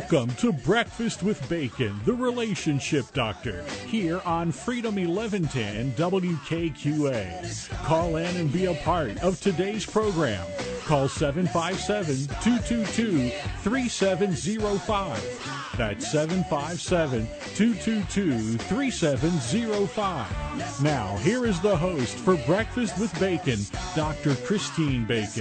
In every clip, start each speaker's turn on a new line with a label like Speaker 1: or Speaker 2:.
Speaker 1: Welcome to Breakfast with Bacon, the Relationship Doctor, here on Freedom 1110 WKQA. Call in and be a part of today's program. Call 757-222-3705. That's 757-222-3705. Now, here is the host for Breakfast with Bacon, Dr. Christine Bacon.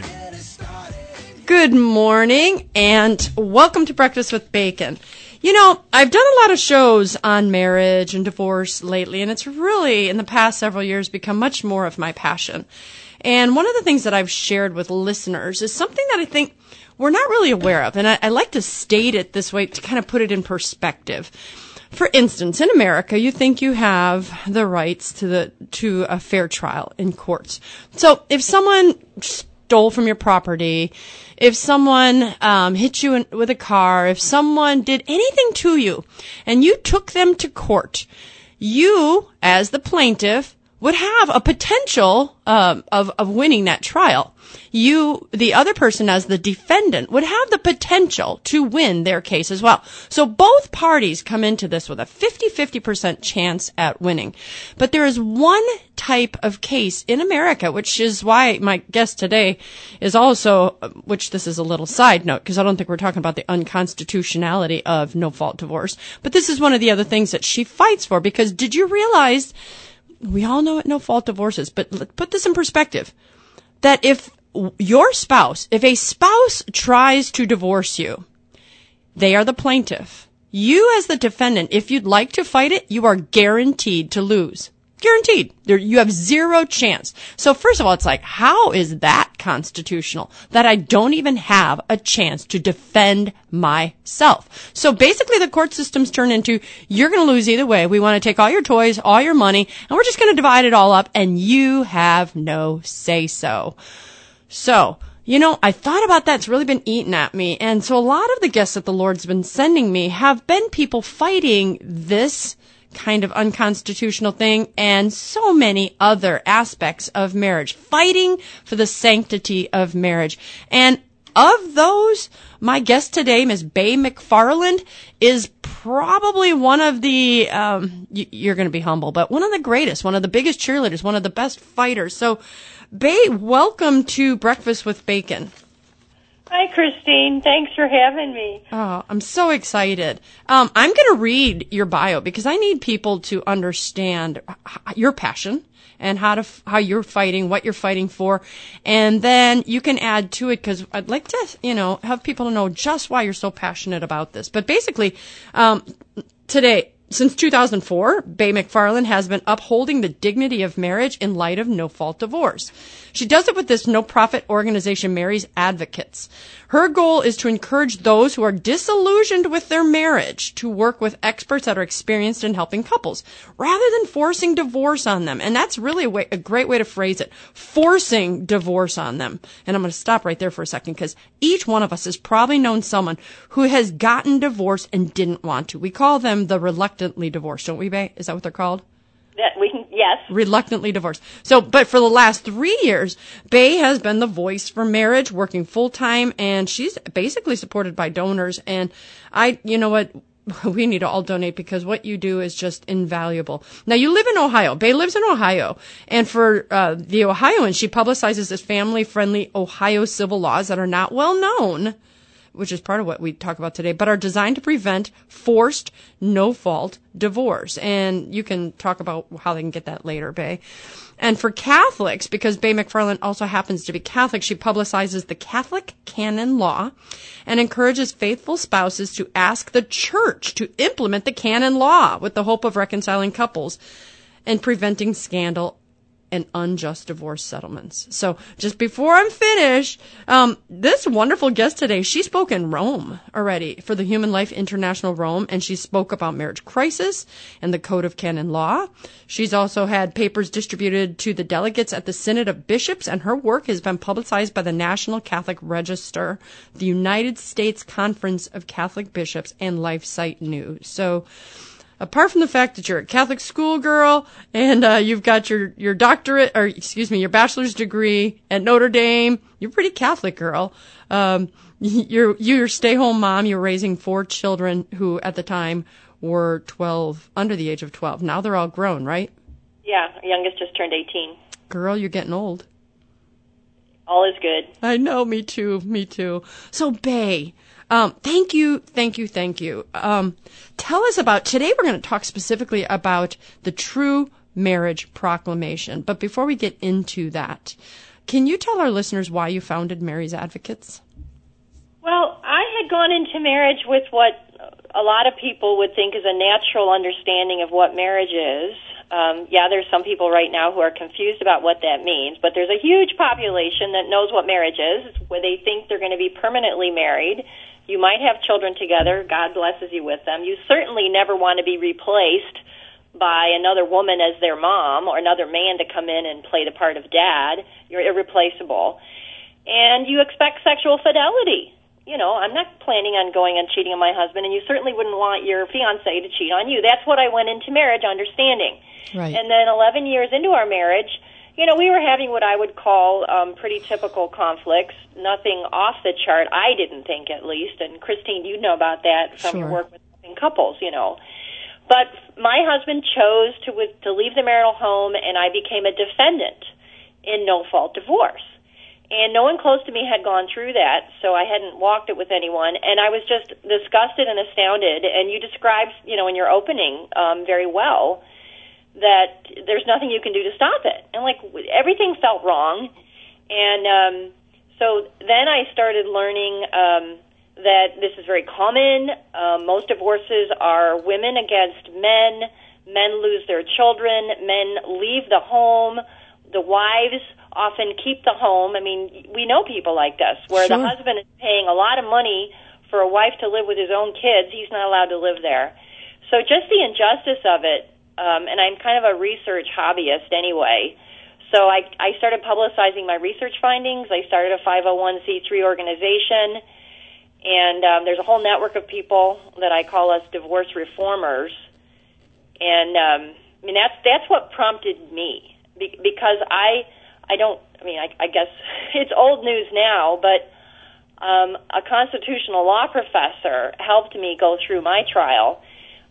Speaker 2: Good morning, and welcome to Breakfast with Bacon. You know, I've done a lot of shows on marriage and divorce lately, and it's really, in the past several years, become much more of my passion. And one of the things that I've shared with listeners is something that I think we're not really aware of, and I like to state it this way to kind of put it in perspective. For instance, in America, you think you have the rights to a fair trial in courts. So if someone stole from your property, if someone hit you with a car, if someone did anything to you and you took them to court, you, as the plaintiff, would have a potential of winning that trial. You, the other person as the defendant, would have the potential to win their case as well. So both parties come into this with a 50-50% chance at winning. But there is one type of case in America, which is why my guest today is also, which this is a little side note, because I don't think we're talking about the unconstitutionality of no-fault divorce. But this is one of the other things that she fights for, because did you realize, we all know what no-fault divorce is, but let's put this in perspective, that if a spouse tries to divorce you, they are the plaintiff. You as the defendant, if you'd like to fight it, you are guaranteed to lose. Guaranteed. You have zero chance. So first of all, it's like, how is that constitutional? That I don't even have a chance to defend myself. So basically the court systems turn into, you're going to lose either way. We want to take all your toys, all your money, and we're just going to divide it all up, and you have no say-so. So, you know, I thought about that. It's really been eating at me. And so a lot of the guests that the Lord's been sending me have been people fighting this kind of unconstitutional thing and so many other aspects of marriage, fighting for the sanctity of marriage. And of those, my guest today, Ms. Bay McFarland, is probably one of the, you're going to be humble, but one of the greatest, one of the biggest cheerleaders, one of the best fighters. So, Bay, welcome to Breakfast with Bacon.
Speaker 3: Hi, Christine. Thanks for having me.
Speaker 2: Oh, I'm so excited. I'm going to read your bio because I need people to understand your passion and how you're fighting, what you're fighting for. And then you can add to it because I'd like to, have people to know just why you're so passionate about this. But basically, today, since 2004, Bay McFarland has been upholding the dignity of marriage in light of no-fault divorce. She does it with this no-profit organization, Mary's Advocates. Her goal is to encourage those who are disillusioned with their marriage to work with experts that are experienced in helping couples, rather than forcing divorce on them. And that's really a great way to phrase it, forcing divorce on them. And I'm going to stop right there for a second, because each one of us has probably known someone who has gotten divorced and didn't want to. We call them the reluctantly divorced, don't we, Bay? Is that what they're called?
Speaker 3: Yes.
Speaker 2: Reluctantly divorced. So, but for the last 3 years, Bay has been the voice for marriage, working full time, and she's basically supported by donors. And you know what? We need to all donate because what you do is just invaluable. Now, you live in Ohio. Bay lives in Ohio. And for the Ohioans, she publicizes this family-friendly Ohio civil laws that are not well known, which is part of what we talk about today, but are designed to prevent forced, no-fault divorce. And you can talk about how they can get that later, Bay. And for Catholics, because Bay McFarland also happens to be Catholic, she publicizes the Catholic canon law and encourages faithful spouses to ask the church to implement the canon law with the hope of reconciling couples and preventing scandal and unjust divorce settlements. So just before I'm finished, this wonderful guest today, she spoke in Rome already for the Human Life International Rome, and she spoke about marriage crisis and the Code of Canon Law. She's also had papers distributed to the delegates at the Synod of Bishops, and her work has been publicized by the National Catholic Register, the United States Conference of Catholic Bishops, and LifeSite News. So apart from the fact that you're a Catholic schoolgirl and you've got your doctorate, or excuse me, your bachelor's degree at Notre Dame, you're a pretty Catholic girl. You're a stay-home mom. You're raising 4 children who at the time were 12, under the age of 12. Now they're all grown, right?
Speaker 3: Yeah, our youngest just turned 18.
Speaker 2: Girl, you're getting old.
Speaker 3: All is good.
Speaker 2: I know, me too. So, Bay, thank you. Tell us about, today we're going to talk specifically about the True Marriage Proclamation. But before we get into that, can you tell our listeners why you founded Mary's Advocates?
Speaker 3: Well, I had gone into marriage with what a lot of people would think is a natural understanding of what marriage is. There's some people right now who are confused about what that means, but there's a huge population that knows what marriage is, where they think they're going to be permanently married. You might have children together. God blesses you with them. You certainly never want to be replaced by another woman as their mom or another man to come in and play the part of dad. You're irreplaceable. And you expect sexual fidelity. You know, I'm not planning on going and cheating on my husband, and you certainly wouldn't want your fiancé to cheat on you. That's what I went into marriage understanding.
Speaker 2: Right.
Speaker 3: And then 11 years into our marriage, you know, we were having what I would call pretty typical conflicts, nothing off the chart, I didn't think at least. And Christine, you know about that from your work with couples, you know. But my husband chose to leave the marital home, and I became a defendant in no-fault divorce. And no one close to me had gone through that, so I hadn't walked it with anyone. And I was just disgusted and astounded. And you described, you know, in your opening very well, that there's nothing you can do to stop it. And, like, everything felt wrong. And so then I started learning that this is very common. Most divorces are women against men. Men lose their children. Men leave the home. The wives often keep the home. I mean, we know people like this, where the husband is paying a lot of money for a wife to live with his own kids. He's not allowed to live there. So just the injustice of it, and I'm kind of a research hobbyist anyway, so I started publicizing my research findings. I started a 501c3 organization, and there's a whole network of people that I call us divorce reformers. And I mean, that's what prompted me, because I guess it's old news now, but a constitutional law professor helped me go through my trial,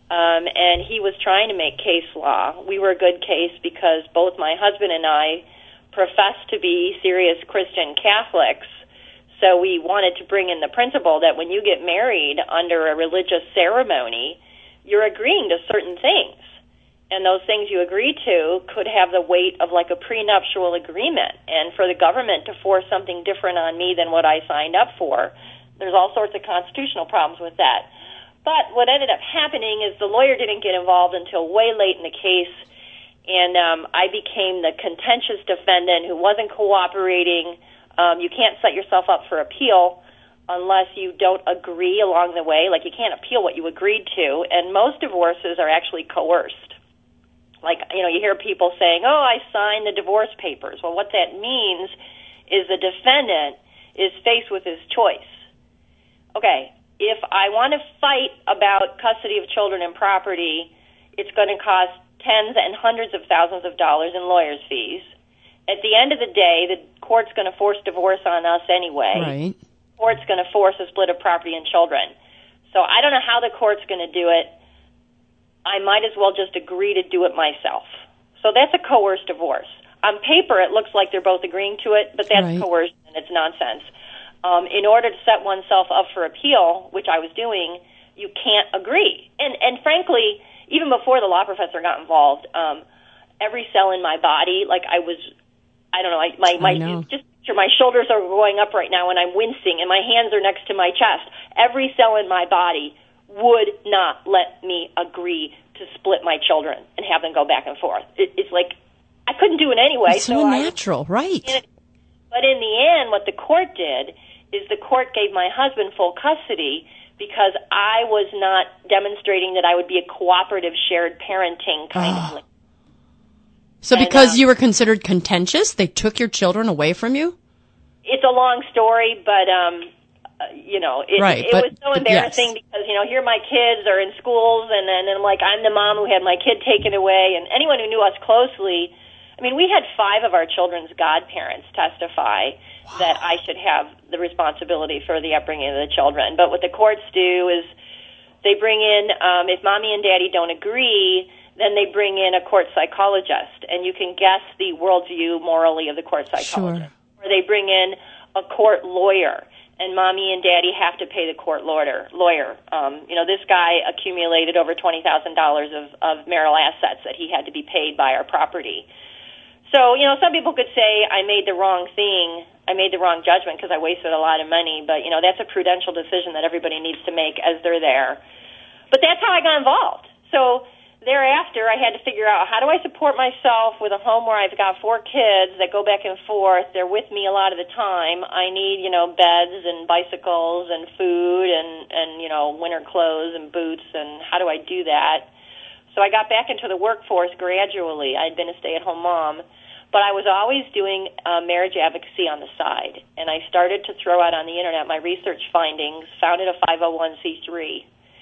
Speaker 3: and he was trying to make case law. We were a good case because both my husband and I professed to be serious Christian Catholics, so we wanted to bring in the principle that when you get married under a religious ceremony, you're agreeing to certain things. And those things you agree to could have the weight of like a prenuptial agreement. And for the government to force something different on me than what I signed up for, there's all sorts of constitutional problems with that. But what ended up happening is the lawyer didn't get involved until way late in the case, and I became the contentious defendant who wasn't cooperating. You can't set yourself up for appeal unless you don't agree along the way. Like, you can't appeal what you agreed to, and most divorces are actually coerced. Like, you know, you hear people saying, oh, I signed the divorce papers. Well, what that means is the defendant is faced with his choice. Okay, if I want to fight about custody of children and property, it's going to cost tens and hundreds of thousands of dollars in lawyers' fees. At the end of the day, the court's going to force divorce on us anyway.
Speaker 2: Right.
Speaker 3: The court's going to force a split of property and children. So I don't know how the court's going to do it. I might as well just agree to do it myself. So that's a coerced divorce. On paper, it looks like they're both agreeing to it, but that's coercion, and it's nonsense. In order to set oneself up for appeal, which I was doing, you can't agree. And frankly, even before the law professor got involved, every cell in my body, like my shoulders are going up right now, and I'm wincing, and my hands are next to my chest. Every cell in my body would not let me agree to split my children and have them go back and forth. It's like, I couldn't do it anyway.
Speaker 2: It's so unnatural, right.
Speaker 3: But in the end, what the court did is the court gave my husband full custody because I was not demonstrating that I would be a cooperative shared parenting kind of thing.
Speaker 2: So because you were considered contentious, they took your children away from you?
Speaker 3: It's a long story, but
Speaker 2: Right,
Speaker 3: it was so embarrassing because, here my kids are in schools, and then I'm like, I'm the mom who had my kid taken away. And anyone who knew us closely, I mean, we had 5 of our children's godparents testify that I should have the responsibility for the upbringing of the children. But what the courts do is they bring in, if mommy and daddy don't agree, then they bring in a court psychologist, and you can guess the worldview morally of the court psychologist. Sure. Or they bring in a court lawyer, and mommy and daddy have to pay the court lawyer. This guy accumulated over $20,000 of marital assets that he had to be paid by our property. So, some people could say I made the wrong thing, I made the wrong judgment because I wasted a lot of money, but, that's a prudential decision that everybody needs to make as they're there. But that's how I got involved. So thereafter, I had to figure out, how do I support myself with a home where I've got 4 kids that go back and forth? They're with me a lot of the time. I need, beds and bicycles and food and winter clothes and boots, and how do I do that? So I got back into the workforce gradually. I'd been a stay-at-home mom, but I was always doing marriage advocacy on the side, and I started to throw out on the Internet my research findings, founded a 501c3,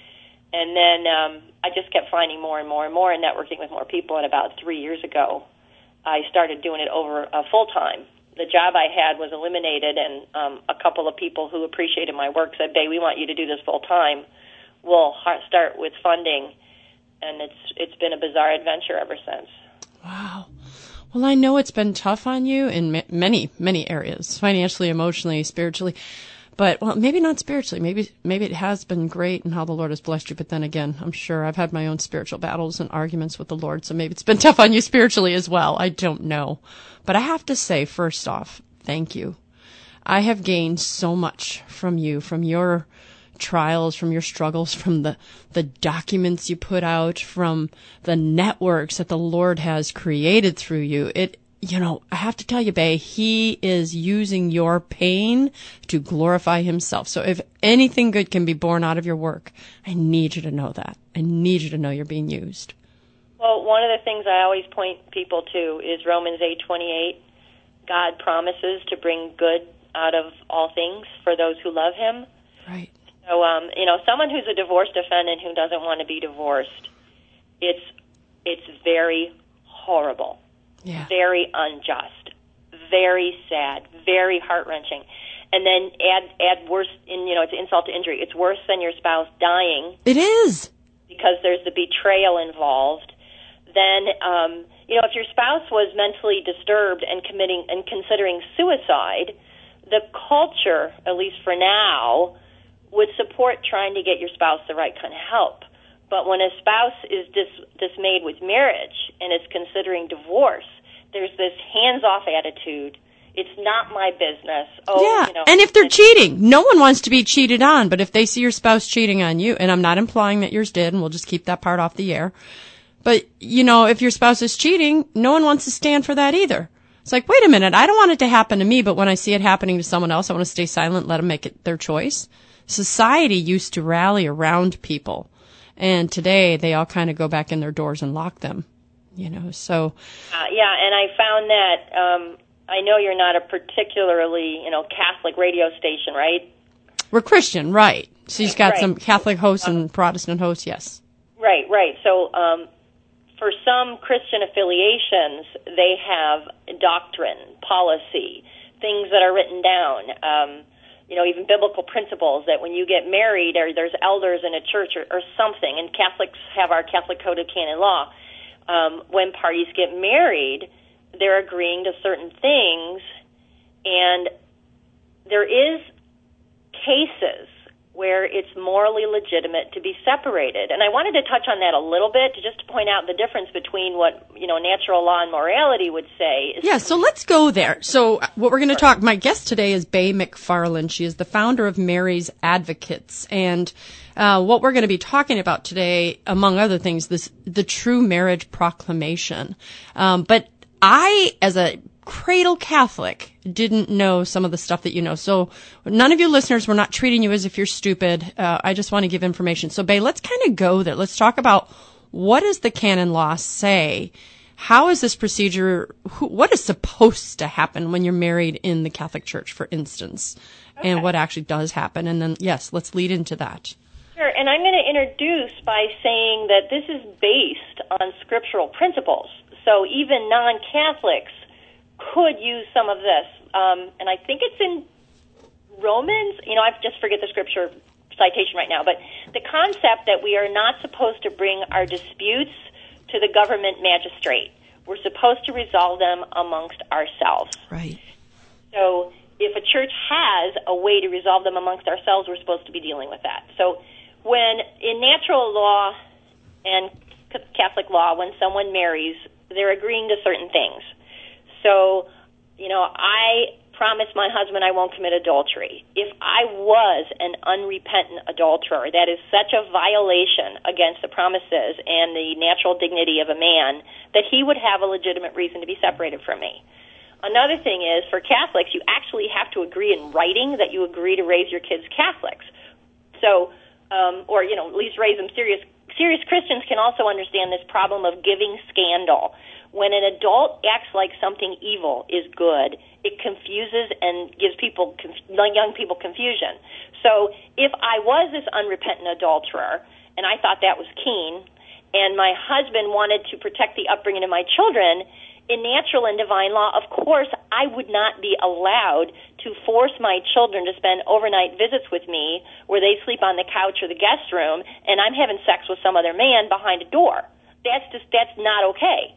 Speaker 3: and then I just kept finding more and more and more and networking with more people, and about 3 years ago, I started doing it over full-time. The job I had was eliminated, and a couple of people who appreciated my work said, "Bae, we want you to do this full-time. We'll start with funding," and it's been a bizarre adventure ever since.
Speaker 2: Wow. Well, I know it's been tough on you in many, many areas, financially, emotionally, spiritually. But, well, maybe not spiritually. Maybe it has been great and how the Lord has blessed you. But then again, I'm sure I've had my own spiritual battles and arguments with the Lord. So maybe it's been tough on you spiritually as well. I don't know. But I have to say, first off, thank you. I have gained so much from you, from your trials, from your struggles, from the documents you put out, from the networks that the Lord has created through you. I have to tell you, Bae, He is using your pain to glorify Himself. So if anything good can be born out of your work, I need you to know that. I need you to know you're being used.
Speaker 3: Well, one of the things I always point people to is Romans 8:28. God promises to bring good out of all things for those who love Him.
Speaker 2: Right.
Speaker 3: So, someone who's a divorce defendant who doesn't want to be divorced, it's very horrible.
Speaker 2: Yeah.
Speaker 3: Very unjust, very sad, very heart-wrenching. And then add worse, it's insult to injury. It's worse than your spouse dying.
Speaker 2: It is.
Speaker 3: Because there's the betrayal involved. Then, if your spouse was mentally disturbed and considering suicide, the culture, at least for now, would support trying to get your spouse the right kind of help. But when a spouse is dismayed with marriage and is considering divorce, there's this hands-off attitude. It's not my business.
Speaker 2: And if they're cheating, no one wants to be cheated on. But if they see your spouse cheating on you, and I'm not implying that yours did, and we'll just keep that part off the air. But, if your spouse is cheating, no one wants to stand for that either. It's like, wait a minute, I don't want it to happen to me, but when I see it happening to someone else, I want to stay silent, let them make it their choice. Society used to rally around people. And today, they all kind of go back in their doors and lock them, so.
Speaker 3: And I found that, I know you're not a particularly, Catholic radio station, right?
Speaker 2: We're Christian, right. So you've got some Catholic hosts and Protestant hosts, yes.
Speaker 3: Right. So, for some Christian affiliations, they have doctrine, policy, things that are written down, even biblical principles that when you get married or there's elders in a church or something, and Catholics have our Catholic Code of Canon Law, when parties get married, they're agreeing to certain things, and there is cases where it's morally legitimate to be separated. And I wanted to touch on that a little bit just to point out the difference between what, natural law and morality would say.
Speaker 2: So let's go there. So what we're going to talk, my guest today is Bae McFarland. She is the founder of Mary's Advocates. And what we're going to be talking about today, among other things, the true marriage proclamation. But I, as a cradle Catholic, didn't know some of the stuff that you know. So none of you listeners, we're not treating you as if you're stupid. I just want to give information. So, Bae, let's kind of go there. Let's talk about what does the canon law say How is this procedure, what is supposed to happen when you're married in the Catholic Church, for instance, and what actually does happen? And then, yes, let's lead into that.
Speaker 3: Sure, and I'm going to introduce by saying that this is based on scriptural principles. So even non-Catholics could use some of this. And I think it's in Romans. I just forget the scripture citation right now. But the concept that we are not supposed to bring our disputes to the government magistrate. We're supposed to resolve them amongst ourselves.
Speaker 2: Right.
Speaker 3: So if a church has a way to resolve them amongst ourselves, we're supposed to be dealing with that. So when in natural law and Catholic law, when someone marries, they're agreeing to certain things. So, I promise my husband I won't commit adultery. If I was an unrepentant adulterer, that is such a violation against the promises and the natural dignity of a man that he would have a legitimate reason to be separated from me. Another thing is, for Catholics, you actually have to agree in writing that you agree to raise your kids Catholics. So, or at least raise them serious. Serious Christians can also understand this problem of giving scandal. When an adult acts like something evil is good, it confuses and gives young people confusion. So if I was this unrepentant adulterer, and I thought that was keen, and my husband wanted to protect the upbringing of my children, in natural and divine law, of course, I would not be allowed to force my children to spend overnight visits with me where they sleep on the couch or the guest room, and I'm having sex with some other man behind a door. That's not okay.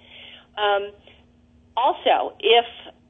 Speaker 3: Also, if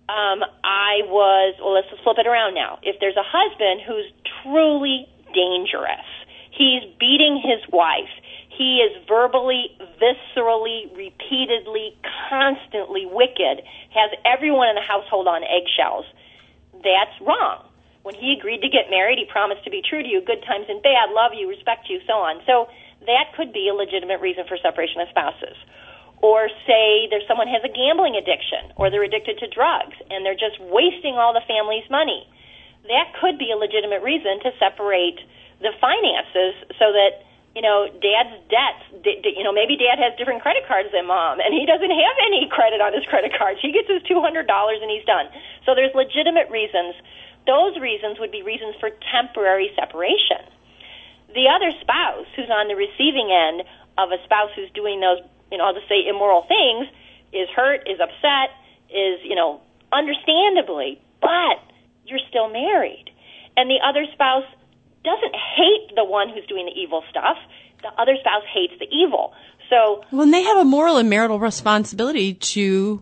Speaker 3: let's just flip it around now. If there's a husband who's truly dangerous, he's beating his wife, he is verbally, viscerally, repeatedly, constantly wicked, has everyone in the household on eggshells, that's wrong. When he agreed to get married, he promised to be true to you, good times and bad, love you, respect you, so on. So that could be a legitimate reason for separation of spouses. Or say there's someone has a gambling addiction, or they're addicted to drugs, and they're just wasting all the family's money. That could be a legitimate reason to separate the finances so that, dad's debts, maybe dad has different credit cards than mom, and he doesn't have any credit on his credit cards. He gets his $200 and he's done. So there's legitimate reasons. Those reasons would be reasons for temporary separation. The other spouse who's on the receiving end of a spouse who's doing those, I'll just say immoral things, is hurt, is upset, is, understandably, but you're still married. And the other spouse doesn't hate the one who's doing the evil stuff. The other spouse hates the evil. So
Speaker 2: when they have a moral and marital responsibility to,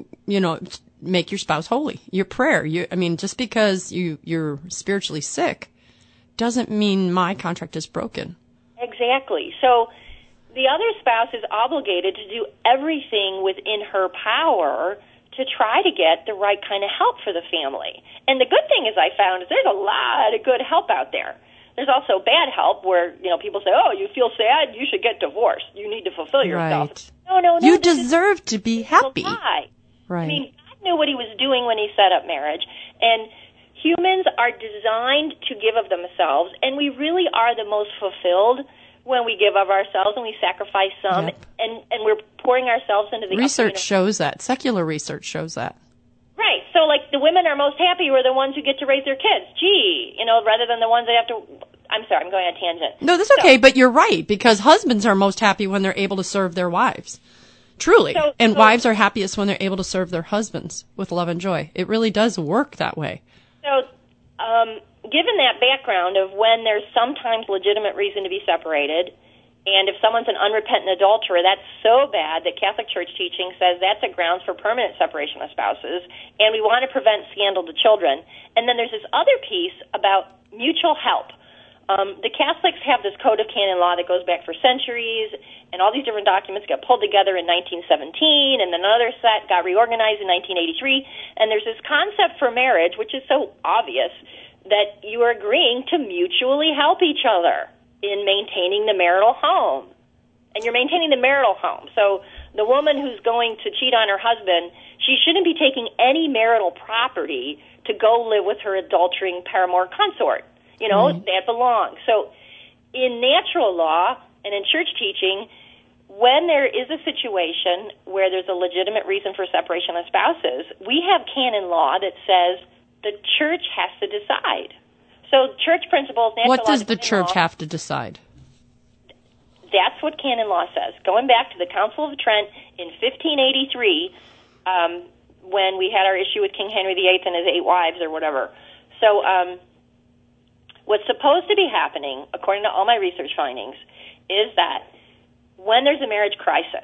Speaker 2: make your spouse holy. Your prayer. Just because you're spiritually sick doesn't mean my contract is broken.
Speaker 3: Exactly. So the other spouse is obligated to do everything within her power to try to get the right kind of help for the family. And the good thing, as I found, is there's a lot of good help out there. There's also bad help where, people say, oh, you feel sad, you should get divorced. You need to fulfill yourself.
Speaker 2: Right.
Speaker 3: No.
Speaker 2: You deserve to be happy.
Speaker 3: Lie.
Speaker 2: Right.
Speaker 3: God knew what he was doing when he set up marriage. And humans are designed to give of themselves, and we really are the most fulfilled when we give of ourselves and we sacrifice some, and we're pouring ourselves into the
Speaker 2: research shows that. Secular research shows that.
Speaker 3: Right. So, the women are most happy who are the ones who get to raise their kids. Rather than the ones that have to. I'm sorry, I'm going on a tangent.
Speaker 2: No, that's okay, but you're right, because husbands are most happy when they're able to serve their wives. Truly. And wives are happiest when they're able to serve their husbands with love and joy. It really does work that way.
Speaker 3: So, given that background of when there's sometimes legitimate reason to be separated, and if someone's an unrepentant adulterer, that's so bad that Catholic Church teaching says that's a grounds for permanent separation of spouses, and we want to prevent scandal to children. And then there's this other piece about mutual help. The Catholics have this code of canon law that goes back for centuries, and all these different documents got pulled together in 1917, and then another set got reorganized in 1983, and there's this concept for marriage, which is so obvious, that you are agreeing to mutually help each other in maintaining the marital home. And you're maintaining the marital home. So the woman who's going to cheat on her husband, she shouldn't be taking any marital property to go live with her adultering paramour consort. That belongs. So in natural law and in church teaching, when there is a situation where there's a legitimate reason for separation of spouses, we have canon law that says the church has to decide. So church principles, natural
Speaker 2: what does
Speaker 3: law,
Speaker 2: the church
Speaker 3: law,
Speaker 2: have to decide?
Speaker 3: That's what canon law says. Going back to the Council of Trent in 1583, when we had our issue with King Henry VIII and his 8 wives or whatever. So what's supposed to be happening, according to all my research findings, is that when there's a marriage crisis,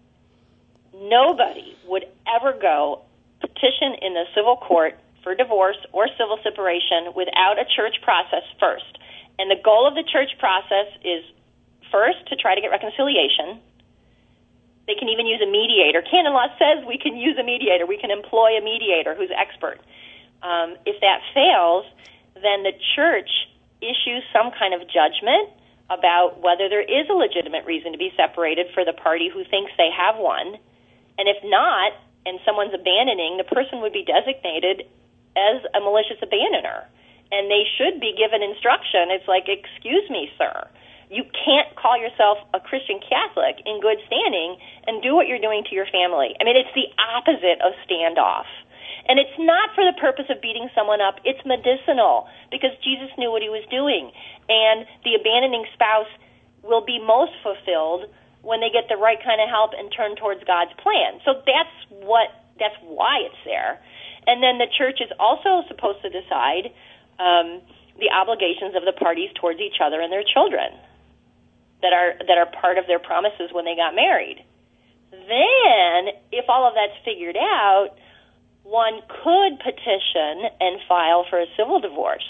Speaker 3: nobody would ever go petition in the civil court for divorce or civil separation without a church process first. And the goal of the church process is first to try to get reconciliation. They can even use a mediator. Canon law says we can use a mediator. We can employ a mediator who's expert. If that fails, then the church issues some kind of judgment about whether there is a legitimate reason to be separated for the party who thinks they have one. And if not, and someone's abandoning, the person would be designated as a malicious abandoner. And they should be given instruction. It's like, excuse me, sir. You can't call yourself a Christian Catholic in good standing and do what you're doing to your family. I mean, it's the opposite of standoff. And it's not for the purpose of beating someone up. It's medicinal because Jesus knew what he was doing. And the abandoning spouse will be most fulfilled when they get the right kind of help and turn towards God's plan. So that's why it's there. And then the church is also supposed to decide the obligations of the parties towards each other and their children that are part of their promises when they got married. Then, if all of that's figured out, one could petition and file for a civil divorce.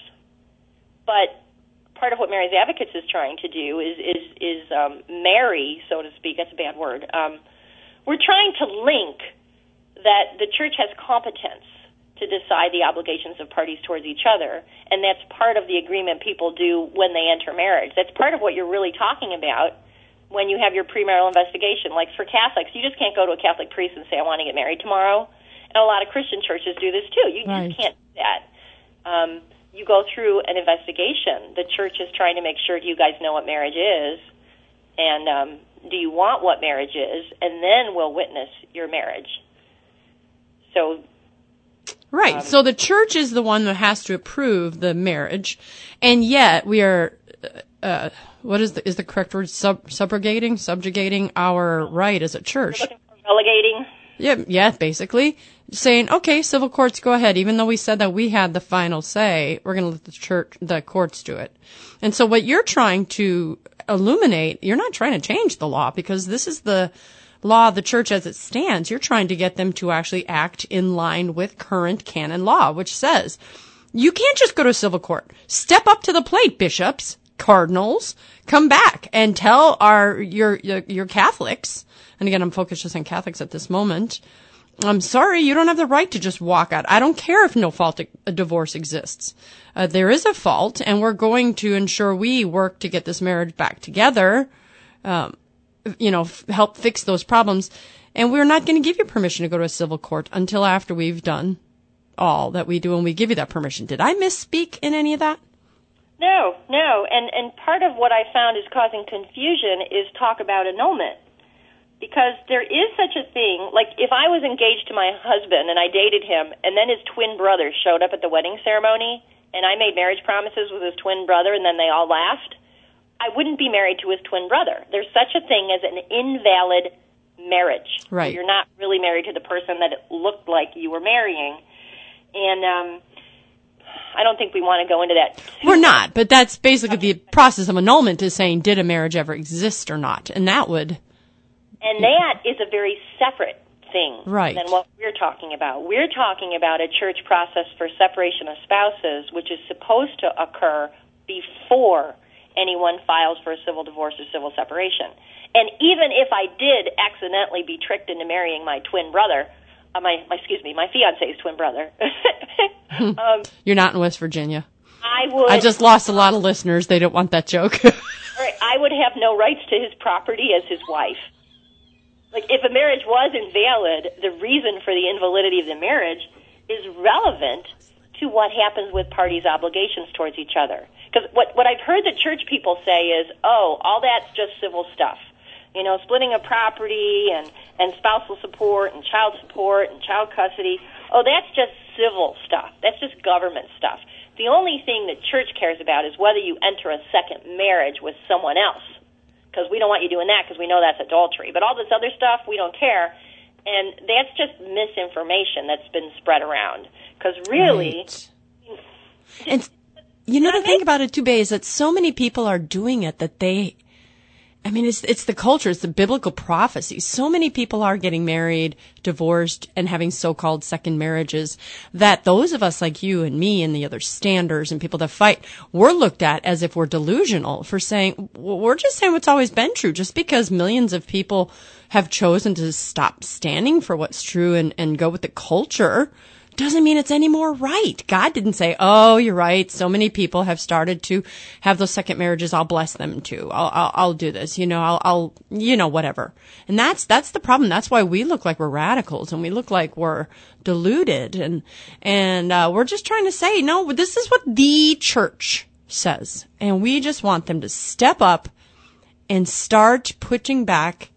Speaker 3: But part of what Mary's Advocates is trying to do is marry, so to speak. That's a bad word. We're trying to link that the church has competence to decide the obligations of parties towards each other, and that's part of the agreement people do when they enter marriage. That's part of what you're really talking about when you have your premarital investigation. Like for Catholics, you just can't go to a Catholic priest and say, I want to get married tomorrow. And a lot of Christian churches do this too. You just can't do that. You go through an investigation. The church is trying to make sure you guys know what marriage is, and do you want what marriage is, and then we'll witness your marriage. So...
Speaker 2: Right. So the church is the one that has to approve the marriage, and yet we are, what is the correct word? Subjugating our right as a church.
Speaker 3: Relegating.
Speaker 2: Yeah, basically saying, okay, civil courts, go ahead. Even though we said that we had the final say, we're going to let the courts do it. And so what you're trying to illuminate, you're not trying to change the law because this is the law of the church as it stands. You're trying to get them to actually act in line with current canon law, which says you can't just go to a civil court. Step up to the plate, bishops, cardinals, come back and tell your Catholics. And again, I'm focused just on Catholics at this moment. I'm sorry, you don't have the right to just walk out. I don't care if no fault a divorce exists. There is a fault, and we're going to ensure we work to get this marriage back together. Help fix those problems. And we're not going to give you permission to go to a civil court until after we've done all that we do and we give you that permission. Did I misspeak in any of that?
Speaker 3: No. And part of what I found is causing confusion is talk about annulment. Because there is such a thing, like if I was engaged to my husband and I dated him and then his twin brother showed up at the wedding ceremony and I made marriage promises with his twin brother and then they all laughed, I wouldn't be married to his twin brother. There's such a thing as an invalid marriage.
Speaker 2: Right.
Speaker 3: You're not really married to the person that it looked like you were marrying. And I don't think we want to go into that.
Speaker 2: We're not, but that's basically the process of annulment is saying, did a marriage ever exist or not? And that would...
Speaker 3: And that is a very separate thing
Speaker 2: than
Speaker 3: what we're talking about. We're talking about a church process for separation of spouses, which is supposed to occur before anyone files for a civil divorce or civil separation. And even if I did accidentally be tricked into marrying my twin brother, my fiance's twin brother.
Speaker 2: You're not in West Virginia.
Speaker 3: I
Speaker 2: just lost a lot of listeners. They don't want that joke.
Speaker 3: Right, I would have no rights to his property as his wife. Like, if a marriage was invalid, the reason for the invalidity of the marriage is relevant to what happens with parties' obligations towards each other. Because what I've heard the church people say is, oh, all that's just civil stuff. You know, splitting a property and spousal support and child custody. Oh, that's just civil stuff. That's just government stuff. The only thing that church cares about is whether you enter a second marriage with someone else, because we don't want you doing that because we know that's adultery. But all this other stuff, we don't care. And that's just misinformation that's been spread around. Because really...
Speaker 2: Right. And you know, the thing about it, too, Bae, is that so many people are doing it that they... I mean, it's the culture, it's the biblical prophecy. So many people are getting married, divorced, and having so-called second marriages that those of us like you and me and the other standers and people that fight, we're looked at as if we're delusional for saying, well, we're just saying what's always been true. Just because millions of people have chosen to stop standing for what's true and go with the culture doesn't mean it's any more right. God didn't say, oh, you're right. So many people have started to have those second marriages. I'll bless them too. I'll do this. You know, I'll whatever. And that's the problem. That's why we look like we're radicals and we look like we're deluded. And we're just trying to say, no, this is what the church says. And we just want them to step up and start putting back,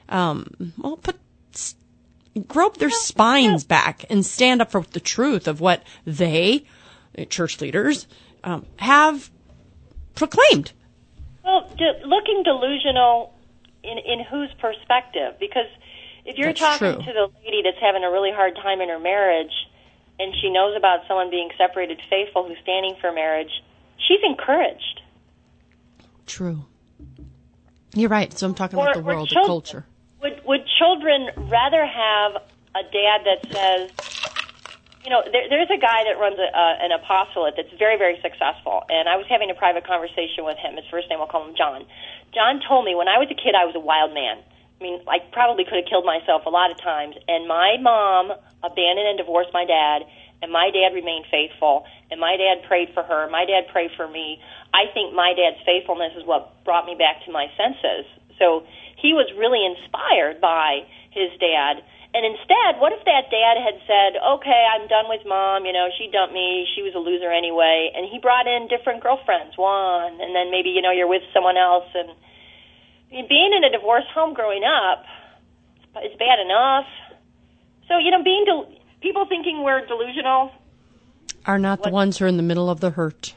Speaker 2: grope their spines back and stand up for the truth of what they, church leaders, have proclaimed.
Speaker 3: Well, looking delusional in whose perspective? Because if you're talking to the lady that's having a really hard time in her marriage and she knows about someone being separated faithful who's standing for marriage, she's encouraged.
Speaker 2: True. You're right. So I'm talking about the world, the culture.
Speaker 3: Would children rather have a dad that says, you know, there's a guy that runs an apostolate that's very, very successful, and I was having a private conversation with him. His first name, we'll call him John. John told me when I was a kid I was a wild man. I mean, I probably could have killed myself a lot of times, and my mom abandoned and divorced my dad, and my dad remained faithful, and my dad prayed for her, my dad prayed for me. I think my dad's faithfulness is what brought me back to my senses. So he was really inspired by his dad. And instead, what if that dad had said, okay, I'm done with mom, you know, she dumped me, she was a loser anyway, and he brought in different girlfriends, one, and then maybe, you know, you're with someone else. And being in a divorced home growing up is bad enough. So, you know, people thinking we're delusional
Speaker 2: are not the ones who are in the middle of the hurt.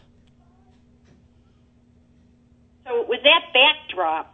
Speaker 3: So with that backdrop,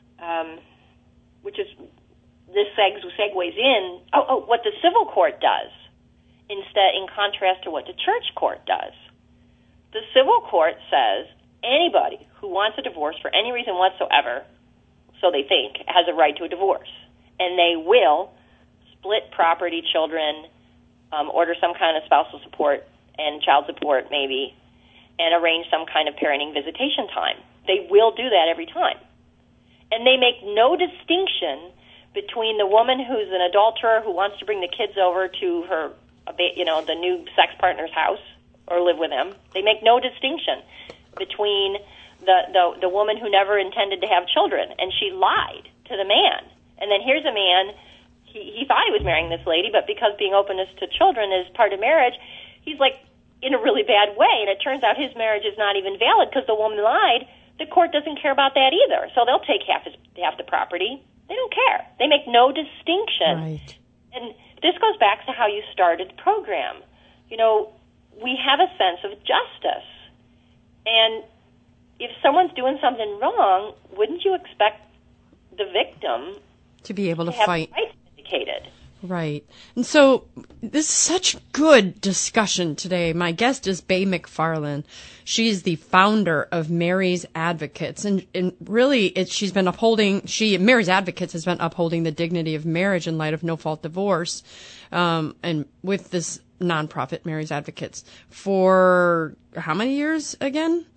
Speaker 3: which is this segues in, what the civil court does, in contrast to what the church court does. The civil court says anybody who wants a divorce for any reason whatsoever, so they think, has a right to a divorce. And they will split property, children, order some kind of spousal support and child support maybe, and arrange some kind of parenting visitation time. They will do that every time. And they make no distinction between the woman who's an adulterer who wants to bring the kids over to her, you know, the new sex partner's house or live with them. They make no distinction between the woman who never intended to have children, and she lied to the man. And then here's a man, he thought he was marrying this lady, but because being openness to children is part of marriage, he's like in a really bad way, and it turns out his marriage is not even valid because the woman lied. The court doesn't care about that either, so they'll take half the property. They don't care. They make no distinction.
Speaker 2: Right.
Speaker 3: And this goes back to how you started the program. You know, we have a sense of justice. And if someone's doing something wrong, wouldn't you expect the victim
Speaker 2: to be able to
Speaker 3: have
Speaker 2: fight?
Speaker 3: Rights vindicated?
Speaker 2: Right. And so this is such good discussion today. My guest is Bae McFarland. She's the founder of Mary's Advocates. And really, she's been Mary's Advocates has been upholding the dignity of marriage in light of no-fault divorce. And with this nonprofit, Mary's Advocates, for how many years again?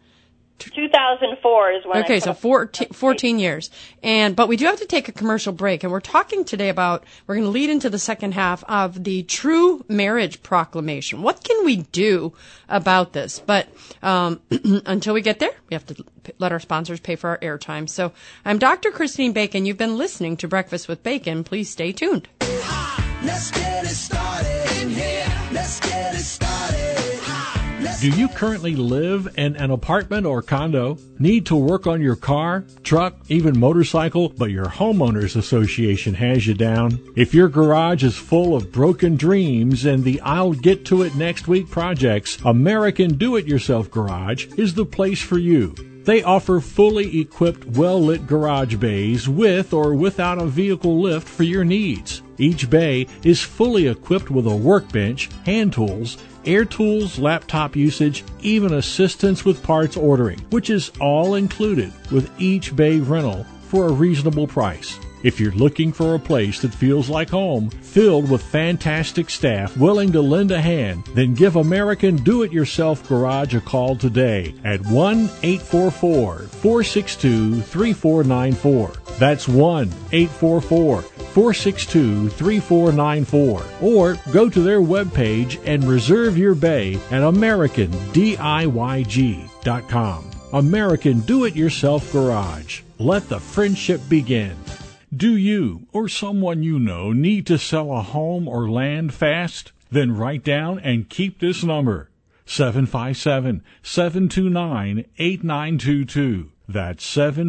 Speaker 3: 2004 is when.
Speaker 2: Okay, so 14 years. But we do have to take a commercial break, and we're talking today about, we're going to lead into the second half of the True Marriage Proclamation. What can we do about this? But until we get there, we have to let our sponsors pay for our airtime. So I'm Dr. Christine Bacon. You've been listening to Breakfast with Bacon. Please stay tuned.
Speaker 4: Let's get it started in here. Let's get it started. Let's
Speaker 1: Do you currently live in an apartment or condo? Need to work on your car, truck, even motorcycle, but your homeowners association has you down? If your garage is full of broken dreams and the I'll get to it next week projects, American Do-It-Yourself Garage is the place for you. They offer fully equipped, well-lit garage bays with or without a vehicle lift for your needs. Each bay is fully equipped with a workbench, hand tools, air tools, laptop usage, even assistance with parts ordering, which is all included with each bay rental for a reasonable price. If you're looking for a place that feels like home, filled with fantastic staff willing to lend a hand, then give American Do-It-Yourself Garage a call today at 1-844-462-3494. That's 1-844-462-3494. Or go to their webpage and reserve your bay at AmericanDIYG.com. American Do-It-Yourself Garage. Let the friendship begin. Do you or someone you know need to sell a home or land fast? Then write down and keep this number, 757-729-8922. That's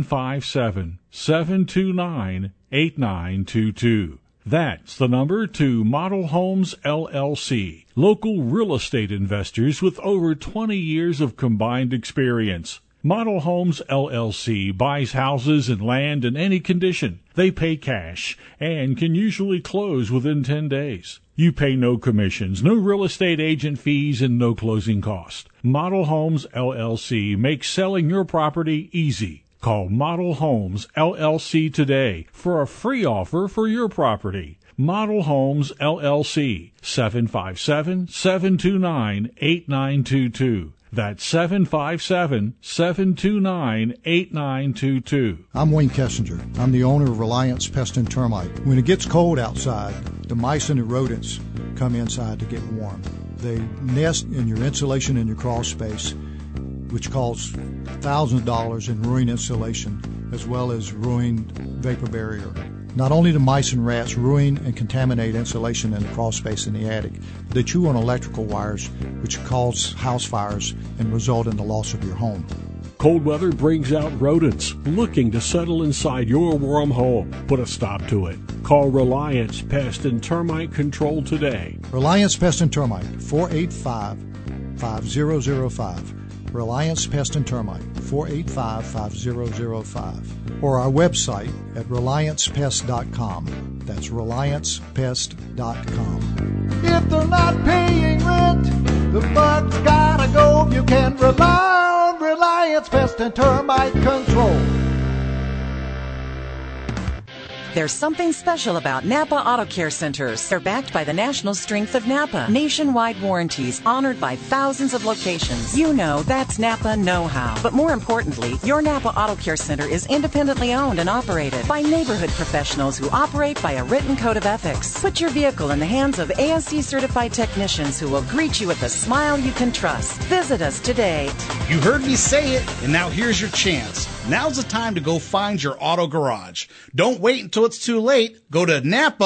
Speaker 1: 757-729-8922. That's the number to Model Homes LLC, local real estate investors with over 20 years of combined experience. Model Homes LLC buys houses and land in any condition. They pay cash and can usually close within 10 days. You pay no commissions, no real estate agent fees, and no closing cost. Model Homes LLC makes selling your property easy. Call Model Homes LLC today for a free offer for your property. Model Homes LLC, 757-729-8922. That's 757-729-8922.
Speaker 4: I'm Wayne Kessinger. I'm the owner of Reliance Pest and Termite. When it gets cold outside, the mice and the rodents come inside to get warm. They nest in your insulation in your crawl space, which costs thousands of dollars in ruin insulation, as well as ruin vapor barrier. Not only do mice and rats ruin and contaminate insulation in the crawl space in the attic, but they chew on electrical wires, which cause house fires and result in the loss of your home.
Speaker 1: Cold weather brings out rodents looking to settle inside your warm home. Put a stop to it. Call Reliance Pest and Termite Control today.
Speaker 4: Reliance Pest and Termite, 485-5005. Reliance Pest and Termite, 485-5005. Or our website at reliancepest.com. That's reliancepest.com.
Speaker 5: If they're not paying rent, the bug's gotta go. You can rely on Reliance Pest and Termite Control.
Speaker 6: There's something special about Napa Auto Care Centers. They're backed by the national strength of Napa. Nationwide warranties honored by thousands of locations. You know that's Napa know-how. But more importantly, your Napa Auto Care Center is independently owned and operated by neighborhood professionals who operate by a written code of ethics. Put your vehicle in the hands of ASE certified technicians who will greet you with a smile you can trust. Visit us today.
Speaker 7: You heard me say it, and now here's your chance. Now's the time to go find your auto garage. Don't wait until it's too late. Go to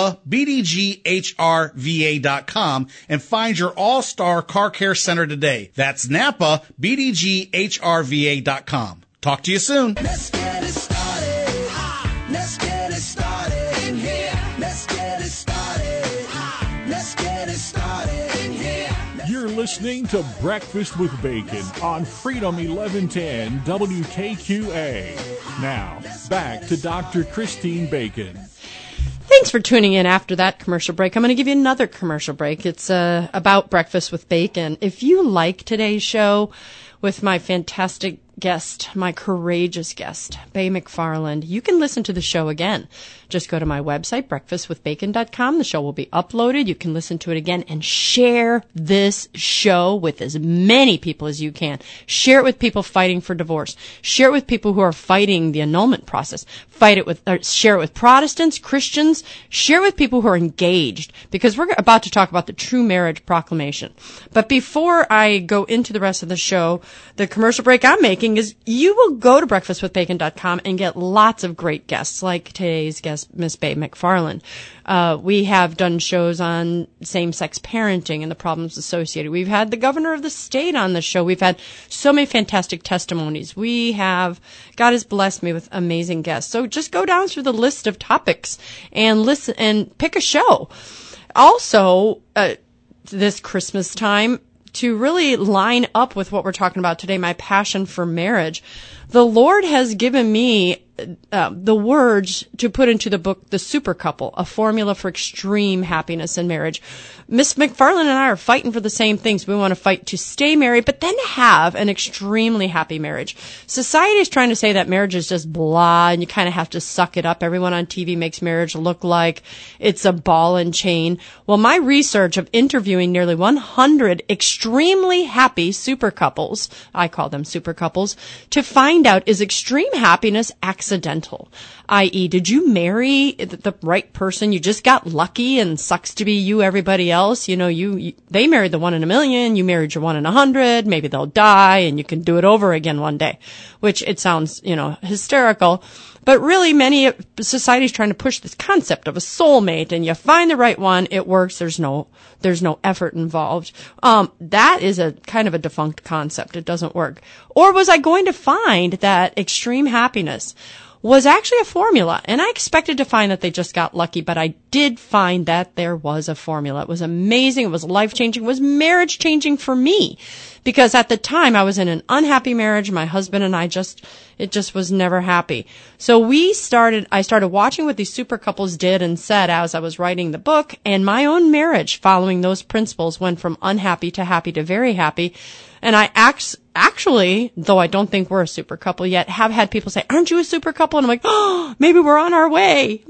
Speaker 7: NapaBDGHRVA.com and find your all-star car care center today. That's NapaBDGHRVA.com. Talk to you soon.
Speaker 8: Let's get it started. Let's get it started in here. Let's get it started. Let's get it started in here.
Speaker 1: You're listening to Breakfast with Bacon on Freedom 1110 WKQA. Now, back to Dr. Christine Bacon.
Speaker 2: Thanks for tuning in after that commercial break. I'm going to give you another commercial break. It's about Breakfast with Bacon. If you like today's show with my fantastic guest, my courageous guest, Bay McFarland, you can listen to the show again. Just go to my website, breakfastwithbacon.com. The show will be uploaded. You can listen to it again and share this show with as many people as you can. Share it with people fighting for divorce. Share it with people who are fighting the annulment process. Share it with Protestants, Christians. Share it with people who are engaged, because we're about to talk about the true marriage proclamation. But before I go into the rest of the show, the commercial break I'm making is you will go to breakfastwithbacon.com and get lots of great guests, like today's guest, Miss Bae McFarland. We have done shows on same-sex parenting and the problems associated. We've had the governor of the state on the show. We've had so many fantastic testimonies. God has blessed me with amazing guests. So just go down through the list of topics and listen and pick a show. Also, this Christmas time, to really line up with what we're talking about today, my passion for marriage, the Lord has given me the words to put into the book, The Super Couple, a formula for extreme happiness in marriage. Miss McFarland and I are fighting for the same things. We want to fight to stay married, but then have an extremely happy marriage. Society is trying to say that marriage is just blah, and you kind of have to suck it up. Everyone on TV makes marriage look like it's a ball and chain. Well, my research of interviewing nearly 100 extremely happy super couples, I call them super couples, to find out, is extreme happiness accidental? I.e., did you marry the right person? You just got lucky and sucks to be you, everybody else. You know, they married the 1 in a million. You married your 1 in 100. Maybe they'll die and you can do it over again one day, which it sounds, hysterical. But really, many society's trying to push this concept of a soulmate, and you find the right one, it works. There's no effort involved. That is a kind of a defunct concept. It doesn't work. Or was I going to find that extreme happiness was actually a formula? And I expected to find that they just got lucky, but I did find that there was a formula. It was amazing. It was life-changing. It was marriage-changing for me. Because at the time, I was in an unhappy marriage. My husband and it just was never happy. So I started watching what these super couples did and said as I was writing the book, and my own marriage, following those principles, went from unhappy to very happy. And I actually, though I don't think we're a super couple yet, have had people say, aren't you a super couple? And I'm like, oh, maybe we're on our way.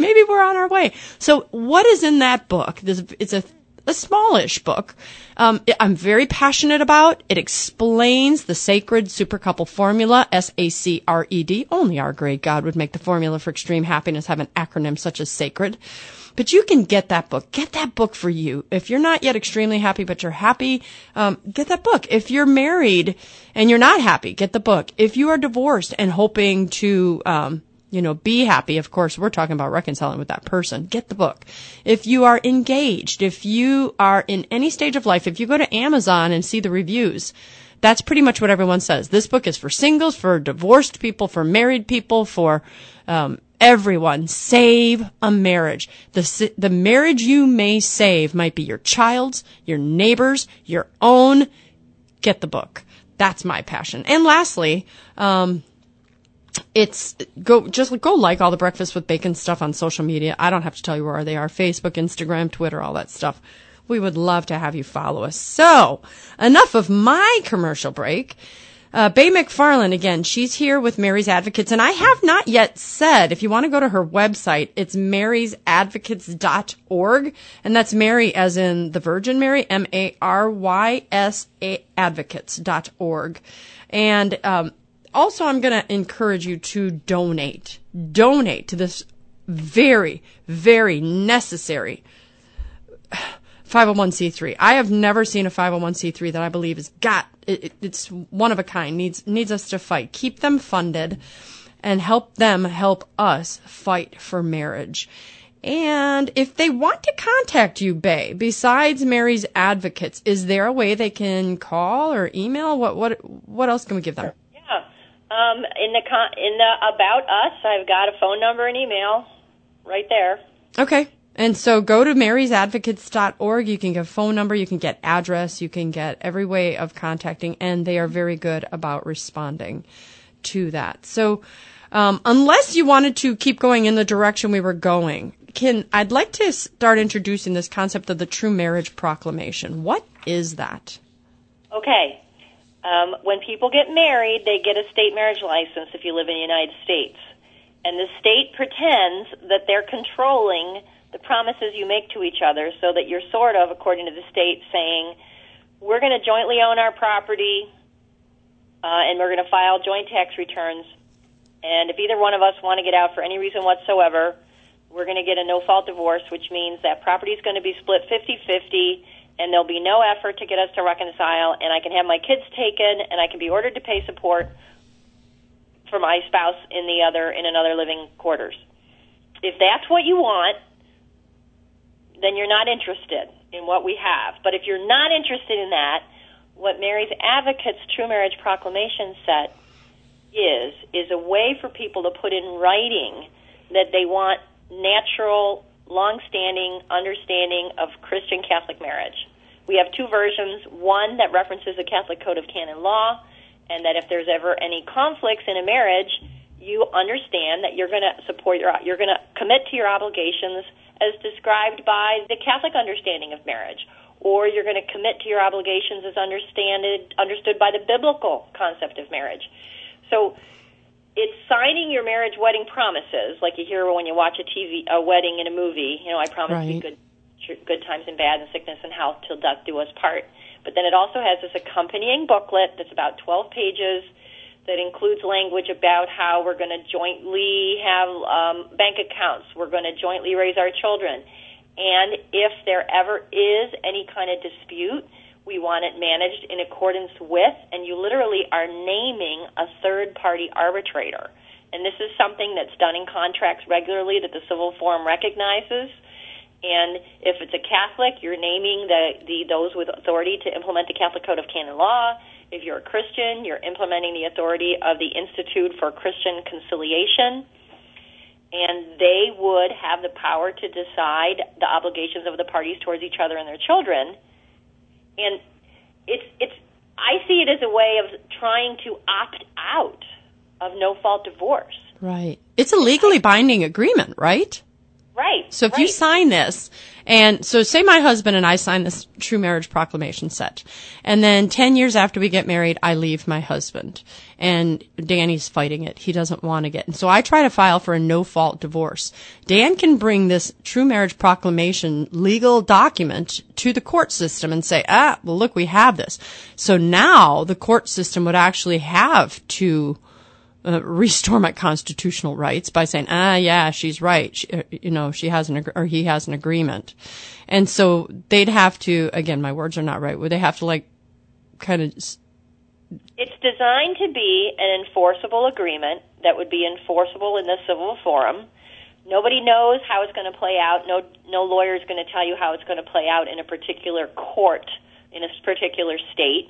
Speaker 2: So what is in that book? It's a smallish book. I'm very passionate about. It explains the sacred super couple formula, SACRED. Only our great God would make the formula for extreme happiness have an acronym such as sacred. But you can get that book. Get that book for you. If you're not yet extremely happy, but you're happy, get that book. If you're married and you're not happy, get the book. If you are divorced and hoping to, be happy, of course, we're talking about reconciling with that person, get the book. If you are engaged, if you are in any stage of life, if you go to Amazon and see the reviews, that's pretty much what everyone says. This book is for singles, for divorced people, for married people, for everyone. Save a marriage. The marriage you may save might be your child's, your neighbor's, your own. Get the book. That's my passion. And lastly, go like all the Breakfast with Bacon stuff on social media. I don't have to tell you where they are. Facebook, Instagram, Twitter, all that stuff. We would love to have you follow us. So, enough of my commercial break. Bae McFarland, again, she's here with Mary's Advocates, and I have not yet said, if you want to go to her website, it's marysadvocates.org, and that's Mary as in the Virgin Mary, Marys advocates.org. And also, I'm going to encourage you to donate to this very, very necessary 501c3. I have never seen a 501c3 that I believe it's one of a kind, needs us to fight. Keep them funded and help them help us fight for marriage. And if they want to contact you, Bae, besides Mary's Advocates, is there a way they can call or email? What else can we give them?
Speaker 3: Yeah. In the About Us, I've got a phone number and email right there.
Speaker 2: Okay. And so go to marysadvocates.org. You can get a phone number, you can get address, you can get every way of contacting, and they are very good about responding to that. So unless you wanted to keep going in the direction we were going, I'd like to start introducing this concept of the True Marriage Proclamation. What is that? Okay.
Speaker 3: When people get married, they get a state marriage license if you live in the United States. And the state pretends that they're controlling the promises you make to each other, so that you're sort of, according to the state, saying, we're going to jointly own our property, and we're going to file joint tax returns, and if either one of us want to get out for any reason whatsoever, we're going to get a no-fault divorce, which means that property is going to be split 50-50, and there'll be no effort to get us to reconcile, and I can have my kids taken, and I can be ordered to pay support for my spouse in another living quarters. If that's what you want, then you're not interested in what we have. But if you're not interested in that, what Mary's Advocates True Marriage Proclamation set is a way for people to put in writing that they want natural, long-standing understanding of Christian Catholic marriage. We have two versions, one that references the Catholic Code of Canon Law, and that if there's ever any conflicts in a marriage, you understand that you're going to commit to your obligations as described by the Catholic understanding of marriage, or you're going to commit to your obligations as understood by the biblical concept of marriage. So it's signing your marriage wedding promises, like you hear when you watch a wedding in a movie. You know, I promise to be good times and bad, and sickness and health till death do us part. But then it also has this accompanying booklet that's about 12 pages that includes language about how we're going to jointly have bank accounts, we're going to jointly raise our children, and if there ever is any kind of dispute, we want it managed in accordance with, and you literally are naming a third-party arbitrator. And this is something that's done in contracts regularly that the Civil Forum recognizes. And if it's a Catholic, you're naming those with authority to implement the Catholic Code of Canon Law. If you're a Christian, you're implementing the authority of the Institute for Christian Conciliation. And they would have the power to decide the obligations of the parties towards each other and their children. And I see it as a way of trying to opt out of no-fault divorce.
Speaker 2: Right. It's a legally binding agreement, right?
Speaker 3: Right.
Speaker 2: So if you sign this, and so say my husband and I sign this True Marriage Proclamation set, and then 10 years after we get married, I leave my husband, and Danny's fighting it. He doesn't want to get, and so I try to file for a no-fault divorce. Dan can bring this True Marriage Proclamation legal document to the court system and say, well, look, we have this. So now the court system would actually have to restore my constitutional rights by saying, yeah, she's right. She has he has an agreement. And so they'd have to, again, my words are not right. Would they have to kind of?
Speaker 3: It's designed to be an enforceable agreement that would be enforceable in the Civil Forum. Nobody knows how it's going to play out. No lawyer is going to tell you how it's going to play out in a particular court in a particular state.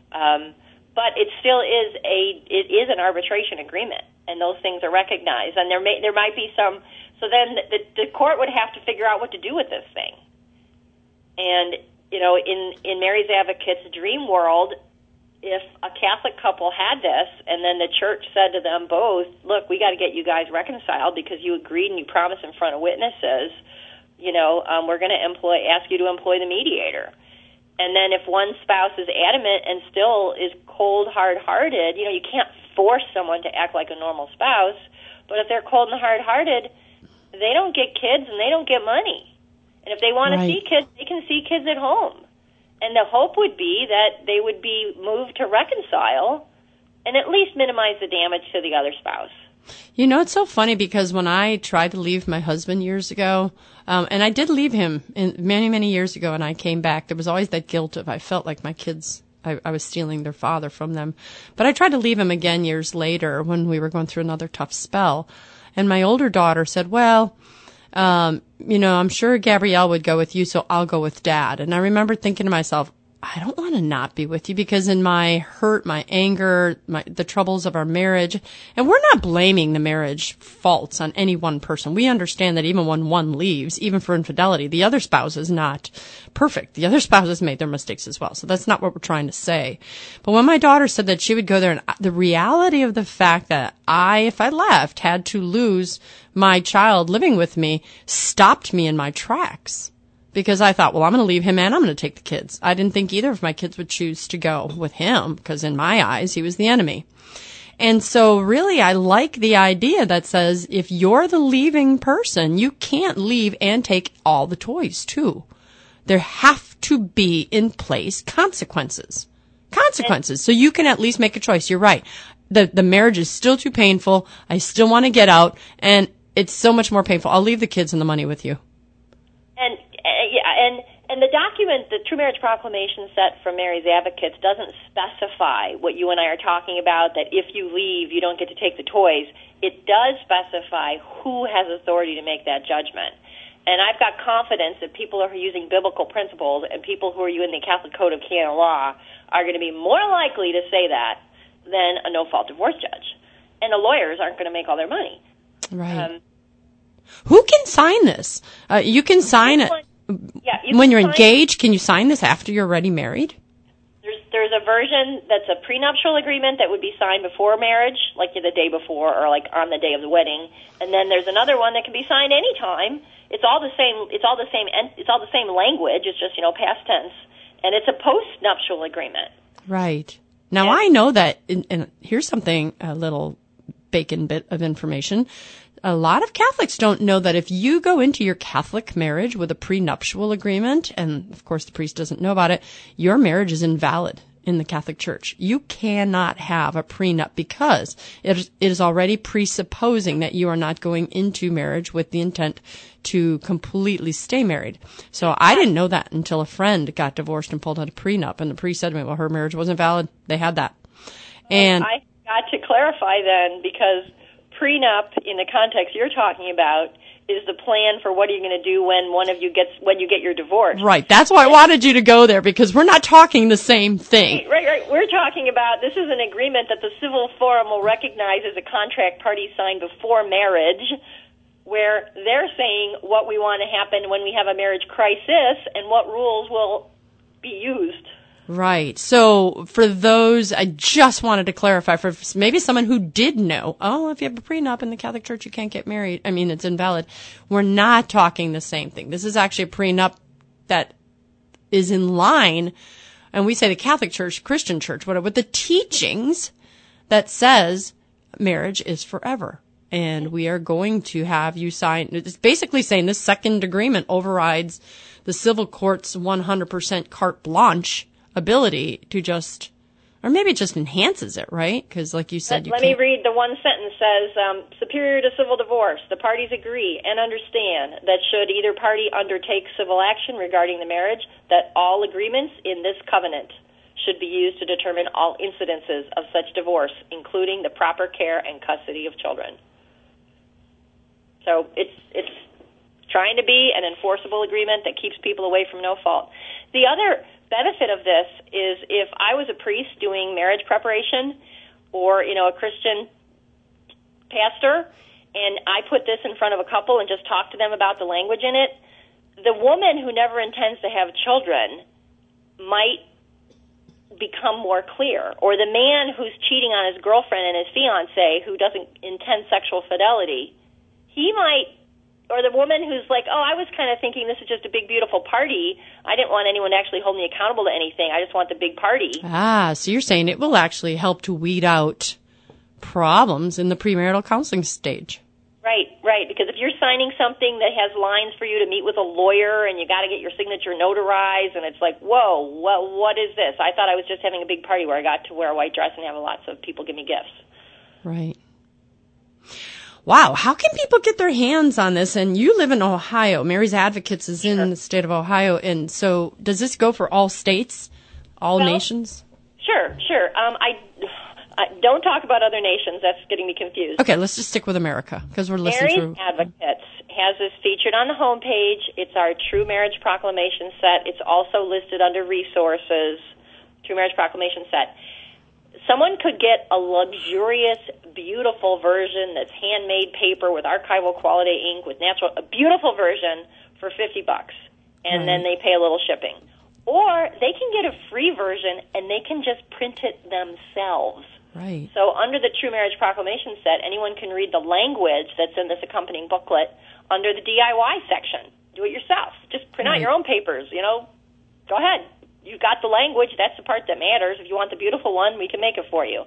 Speaker 3: But it still is an arbitration agreement, and those things are recognized. And there might be some. So then the court would have to figure out what to do with this thing. And in Mary's Advocates' dream world, if a Catholic couple had this, and then the church said to them both, "Look, we got to get you guys reconciled because you agreed and you promised in front of witnesses. We're going to ask you to employ the mediator." And then if one spouse is adamant and still is cold, hard-hearted, you can't force someone to act like a normal spouse. But if they're cold and hard-hearted, they don't get kids and they don't get money. And if they want to see kids, they can see kids at home. And the hope would be that they would be moved to reconcile and at least minimize the damage to the other spouse.
Speaker 2: It's so funny because when I tried to leave my husband years ago, and I did leave him many, many years ago, and I came back, there was always that guilt of I felt like my kids, I was stealing their father from them. But I tried to leave him again years later when we were going through another tough spell. And my older daughter said, well, I'm sure Gabrielle would go with you, so I'll go with Dad. And I remember thinking to myself, I don't want to not be with you because in my hurt, my anger, the troubles of our marriage, and we're not blaming the marriage faults on any one person. We understand that even when one leaves, even for infidelity, the other spouse is not perfect. The other spouse has made their mistakes as well. So that's not what we're trying to say. But when my daughter said that she would go there, and the reality of the fact that if I left, had to lose my child living with me stopped me in my tracks. Because I thought, well, I'm going to leave him and I'm going to take the kids. I didn't think either of my kids would choose to go with him because in my eyes, he was the enemy. And so really, I like the idea that says if you're the leaving person, you can't leave and take all the toys too. There have to be in place consequences. So you can at least make a choice. You're right. The marriage is still too painful. I still want to get out and it's so much more painful. I'll leave the kids and the money with you.
Speaker 3: And the document, the True Marriage Proclamation set from Mary's Advocates, doesn't specify what you and I are talking about, that if you leave, you don't get to take the toys. It does specify who has authority to make that judgment. And I've got confidence that people who are using biblical principles and people who are using the Catholic Code of Canon Law are going to be more likely to say that than a no-fault divorce judge. And the lawyers aren't going to make all their money.
Speaker 2: Right. Who can sign this? You can sign it. When you're engaged, can you sign this after you're already married?
Speaker 3: There's a version that's a prenuptial agreement that would be signed before marriage, like the day before or like on the day of the wedding. And then there's another one that can be signed anytime. It's all the same. It's all the same language. It's just past tense, and it's a post-nuptial agreement.
Speaker 2: Right. Now I know that. And here's something, a little bacon bit of information. A lot of Catholics don't know that if you go into your Catholic marriage with a prenuptial agreement, and of course the priest doesn't know about it, your marriage is invalid in the Catholic Church. You cannot have a prenup because it is already presupposing that you are not going into marriage with the intent to completely stay married. So I didn't know that until a friend got divorced and pulled out a prenup, and the priest said to me, well, her marriage wasn't valid. They had that. And
Speaker 3: I got to clarify then, because prenup in the context you're talking about is the plan for what are you going to do when you get your divorce.
Speaker 2: Right. That's why I wanted you to go there, because we're not talking the same thing.
Speaker 3: Right. We're talking about, this is an agreement that the civil forum will recognize as a contract party signed before marriage, where they're saying what we want to happen when we have a marriage crisis and what rules will be used.
Speaker 2: Right. So for those, I just wanted to clarify for maybe someone who did know, if you have a prenup in the Catholic Church, you can't get married. I mean, it's invalid. We're not talking the same thing. This is actually a prenup that is in line, and we say the Catholic Church, Christian Church, whatever, with the teachings that says marriage is forever. And we are going to have you sign. It's basically saying this second agreement overrides the civil court's 100% carte blanche ability to just, or maybe it just enhances it, right? Because like you said,
Speaker 3: let me read the one sentence says, superior to civil divorce, the parties agree and understand that should either party undertake civil action regarding the marriage, that all agreements in this covenant should be used to determine all incidences of such divorce, including the proper care and custody of children. So it's trying to be an enforceable agreement that keeps people away from no fault. The other benefit of this is if I was a priest doing marriage preparation or, a Christian pastor, and I put this in front of a couple and just talk to them about the language in it, the woman who never intends to have children might become more clear. Or the man who's cheating on his girlfriend and his fiancé who doesn't intend sexual fidelity, he might, or the woman who's like, I was kind of thinking this is just a big, beautiful party. I didn't want anyone to actually hold me accountable to anything. I just want the big party.
Speaker 2: So you're saying it will actually help to weed out problems in the premarital counseling stage.
Speaker 3: Right. Because if you're signing something that has lines for you to meet with a lawyer and you got to get your signature notarized, and it's like, whoa, what is this? I thought I was just having a big party where I got to wear a white dress and have lots of people give me gifts.
Speaker 2: Right. Wow, how can people get their hands on this? And you live in Ohio. Mary's Advocates is in the state of Ohio. And so does this go for all states, all nations?
Speaker 3: Sure. I don't talk about other nations. That's getting me confused.
Speaker 2: Okay, let's just stick with America because we're listening
Speaker 3: Mary's Advocates has this featured on the homepage. It's our True Marriage Proclamation set. It's also listed under resources, True Marriage Proclamation set. Someone could get a luxurious, beautiful version that's handmade paper with archival quality ink with natural, a beautiful version for $50, and then they pay a little shipping. Or they can get a free version and they can just print it themselves.
Speaker 2: Right.
Speaker 3: So under the True Marriage Proclamation set, anyone can read the language that's in this accompanying booklet under the DIY section. Do it yourself. Just print out your own papers, Go ahead. You've got the language. That's the part that matters. If you want the beautiful one, we can make it for you.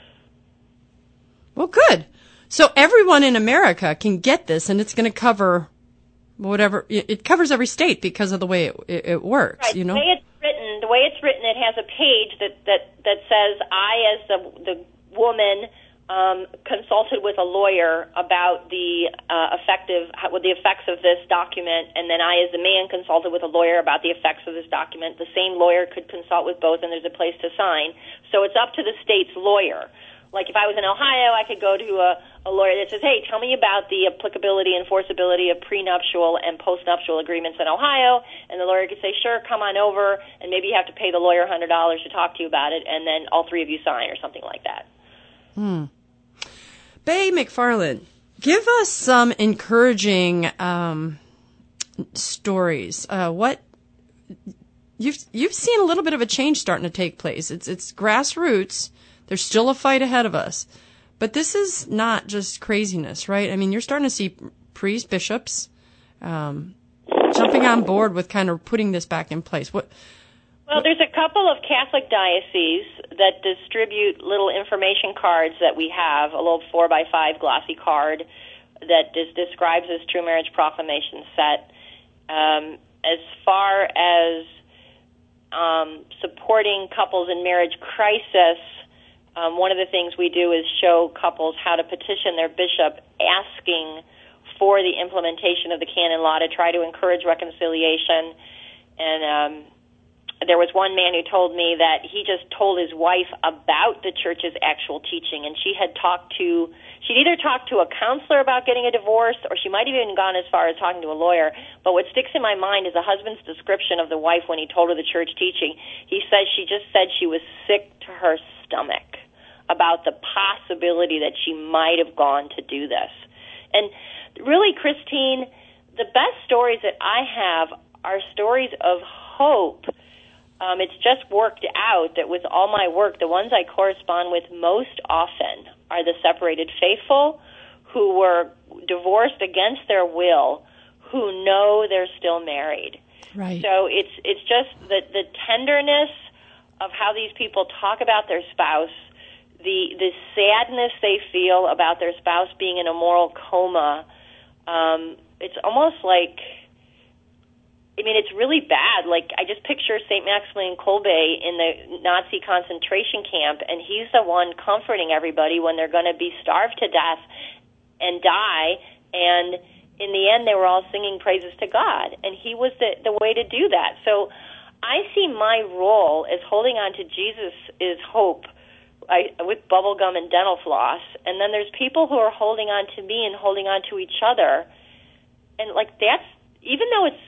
Speaker 2: Well, good. So everyone in America can get this, and it's going to cover whatever. It covers every state because of the way it works,
Speaker 3: right. The way it's written, it has a page that says, I, as the woman, consulted with a lawyer about the effects of this document, and then I, as the man, consulted with a lawyer about the effects of this document. The same lawyer could consult with both, and there's a place to sign. So it's up to the state's lawyer. Like if I was in Ohio, I could go to a lawyer that says, hey, tell me about the applicability and enforceability of prenuptial and postnuptial agreements in Ohio, and the lawyer could say, sure, come on over, and maybe you have to pay the lawyer $100 to talk to you about it, and then all three of you sign or something like that.
Speaker 2: Bay McFarland, give us some encouraging stories. What you've seen a little bit of a change starting to take place. It's grassroots. There's still a fight ahead of us, but this is not just craziness, right? I mean, you're starting to see priests, bishops, jumping on board with kind of putting this back in place.
Speaker 3: Well, there's a couple of Catholic dioceses that distribute little information cards that we have, a little 4x5 glossy card that describes this True Marriage Proclamation set. As far as supporting couples in marriage crisis, one of the things we do is show couples how to petition their bishop asking for the implementation of the canon law to try to encourage reconciliation. And there was one man who told me that he just told his wife about the church's actual teaching, and she'd either talked to a counselor about getting a divorce, or she might have even gone as far as talking to a lawyer. But what sticks in my mind is the husband's description of the wife when he told her the church teaching. He says she just said she was sick to her stomach about the possibility that she might have gone to do this. And really, Christine, the best stories that I have are stories of hope. It's just worked out that with all my work, the ones I correspond with most often are the separated faithful who were divorced against their will, who know they're still married.
Speaker 2: Right.
Speaker 3: So it's just the tenderness of how these people talk about their spouse, the sadness they feel about their spouse being in a moral coma. It's almost like, it's really bad. Like, I just picture St. Maximilian Kolbe in the Nazi concentration camp, and he's the one comforting everybody when they're going to be starved to death and die, and in the end they were all singing praises to God, and he was the way to do that. So I see my role as holding on to Jesus is hope with bubble gum and dental floss, and then there's people who are holding on to me and holding on to each other, and like that's, even though it's,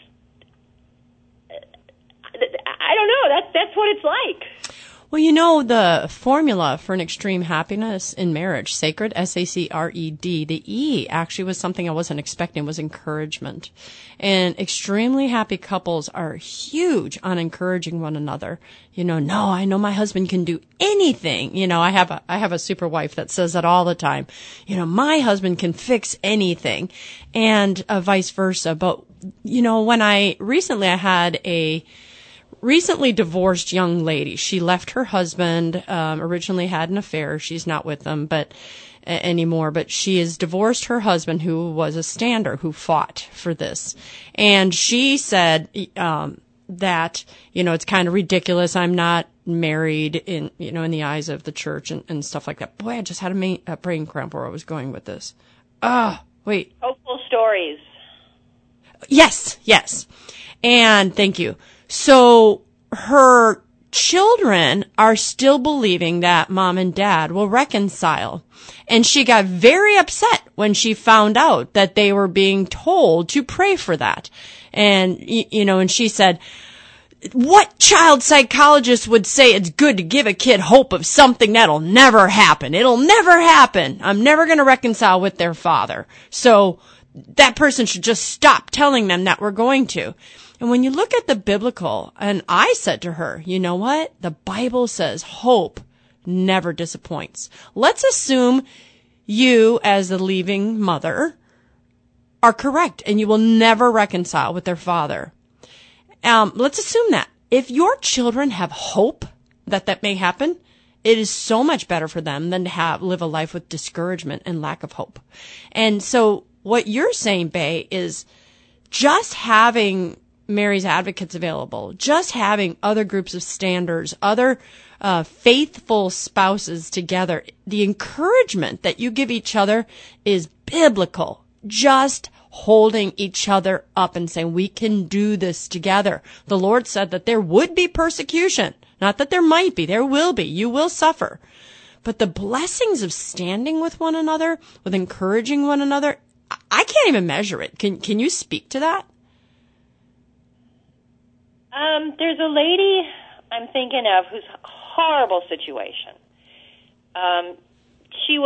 Speaker 3: I don't know, that's what it's like.
Speaker 2: Well, the formula for an extreme happiness in marriage, sacred, SACRED, the E actually was something I wasn't expecting, was encouragement. And extremely happy couples are huge on encouraging one another. No, I know my husband can do anything. I have a super wife that says that all the time. My husband can fix anything, and vice versa. But, when I had a recently divorced young lady. She left her husband, originally had an affair. She's not with them anymore, but she has divorced her husband, who was a stander, who fought for this. And she said, that, it's kind of ridiculous. I'm not married in the eyes of the church and stuff like that. Boy, I just had a brain cramp where I was going with this. Wait.
Speaker 3: Hopeful stories.
Speaker 2: Yes. And thank you. So her children are still believing that mom and dad will reconcile. And she got very upset when she found out that they were being told to pray for that. And, and she said, what child psychologist would say it's good to give a kid hope of something that'll never happen? It'll never happen. I'm never going to reconcile with their father. So that person should just stop telling them that we're going to. And when you look at the biblical, and I said to her, you know what? The Bible says hope never disappoints. Let's assume you, as the leaving mother, are correct and you will never reconcile with their father. Let's assume that. If your children have hope that may happen, it is so much better for them than to live a life with discouragement and lack of hope. And so what you're saying, Bay, is just having Mary's Advocates available, just having other groups of standers, other faithful spouses together, the encouragement that you give each other is biblical. Just holding each other up and saying, we can do this together. The Lord said that there would be persecution. Not that there might be. There will be. You will suffer. But the blessings of standing with one another, with encouraging one another, I can't even measure it. Can you speak to that?
Speaker 3: There's a lady I'm thinking of who's a horrible situation. She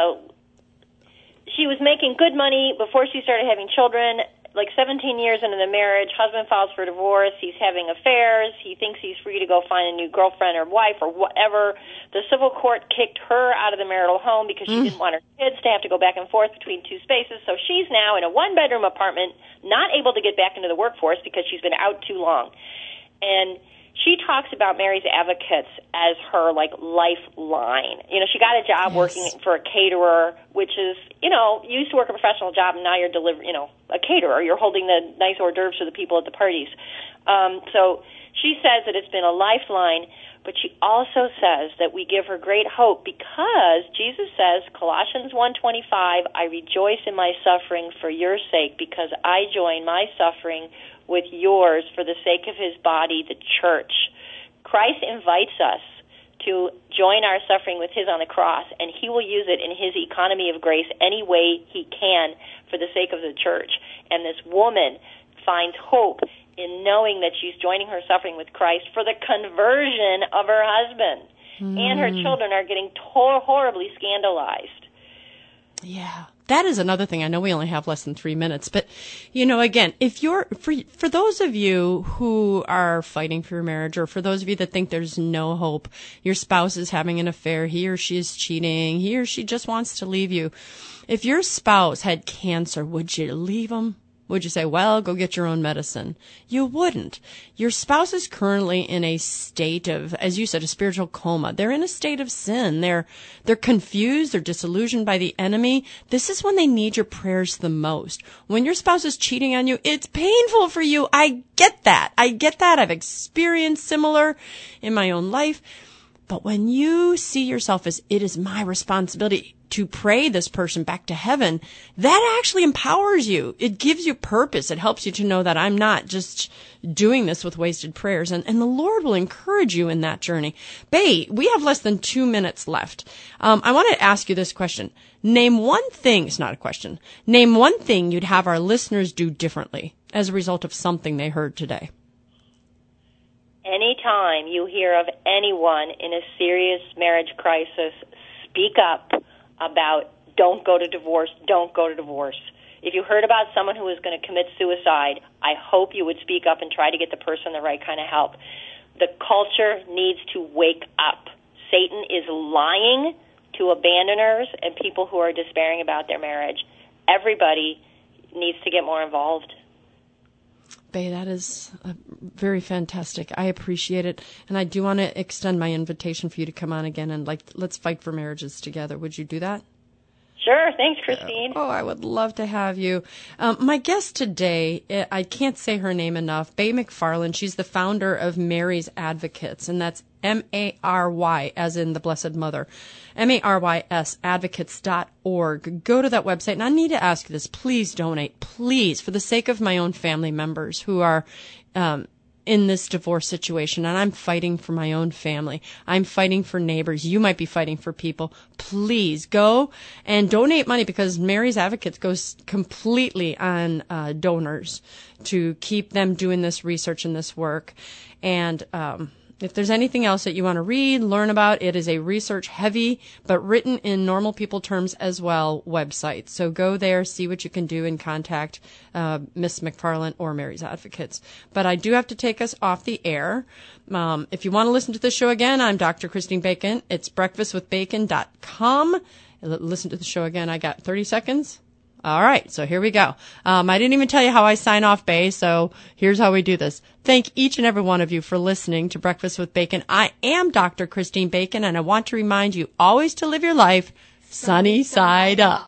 Speaker 3: was making good money before she started having children. Like 17 years into the marriage, husband files for divorce. He's having affairs. He thinks he's free to go find a new girlfriend or wife or whatever. The civil court kicked her out of the marital home because she didn't want her kids to have to go back and forth between two spaces. So she's now in a one-bedroom apartment, not able to get back into the workforce because she's been out too long. And she talks about Mary's Advocates as her, like, lifeline. You know, she got a job working for a caterer, which is, you know, you used to work a professional job, and now you're a caterer. You're holding the nice hors d'oeuvres for the people at the parties. So she says that it's been a lifeline, but she also says that we give her great hope because Jesus says, Colossians 1:25, I rejoice in my suffering for your sake because I join my suffering with yours for the sake of his body, the church. Christ invites us to join our suffering with his on the cross, and he will use it in his economy of grace any way he can for the sake of the church. And this woman finds hope in knowing that she's joining her suffering with Christ for the conversion of her husband. And her children are getting horribly scandalized.
Speaker 2: Yeah. That is another thing. I know we only have less than 3 minutes, but, you know, again, if you're, for those of you who are fighting for your marriage, or for those of you that think there's no hope, your spouse is having an affair, he or she is cheating, he or she just wants to leave you. If your spouse had cancer, would you leave them? Would you say, well, go get your own medicine? You wouldn't. Your spouse is currently in a state of, as you said, a spiritual coma. They're in a state of sin. They're confused. They're disillusioned by the enemy. This is when they need your prayers the most. When your spouse is cheating on you, it's painful for you. I get that. I've experienced similar in my own life. But when you see yourself as it is my responsibility to pray this person back to heaven, that actually empowers you. It gives you purpose. It helps you to know that I'm not just doing this with wasted prayers. And the Lord will encourage you in that journey. Bae, we have less than 2 minutes left. I want to ask you this question. Name one thing, it's not a question, name one thing you'd have our listeners do differently as a result of something they heard today.
Speaker 3: Anytime you hear of anyone in a serious marriage crisis, speak up about don't go to divorce, don't go to divorce. If you heard about someone who was going to commit suicide, I hope you would speak up and try to get the person the right kind of help. The culture needs to wake up. Satan is lying to abandoners and people who are despairing about their marriage. Everybody needs to get more involved.
Speaker 2: Bae, that is very fantastic. I appreciate it. And I do want to extend my invitation for you to come on again and let's fight for marriages together. Would you do that?
Speaker 3: Sure. Thanks, Christine.
Speaker 2: Oh, I would love to have you. My guest today, I can't say her name enough, Bae McFarland. She's the founder of Mary's Advocates, and that's M-A-R-Y, as in the Blessed Mother. M-A-R-Y-S, advocates.org. Go to that website. And I need to ask you this. Please donate. Please, for the sake of my own family members who are in this divorce situation, and I'm fighting for my own family. I'm fighting for neighbors. You might be fighting for people. Please go and donate money, because Mary's Advocates goes completely on donors to keep them doing this research and this work. And if there's anything else that you want to read, learn about, it is a research-heavy, but written in normal people terms as well, website. So go there, see what you can do, and contact Miss McFarland or Mary's Advocates. But I do have to take us off the air. If you want to listen to the show again, I'm Dr. Christine Bacon. It's breakfastwithbacon.com. Listen to the show again. I got 30 seconds. All right, so here we go. I didn't even tell you how I sign off, Bae, so here's how we do this. Thank each and every one of you for listening to Breakfast with Bacon. I am Dr. Christine Bacon, and I want to remind you always to live your life sunny side up.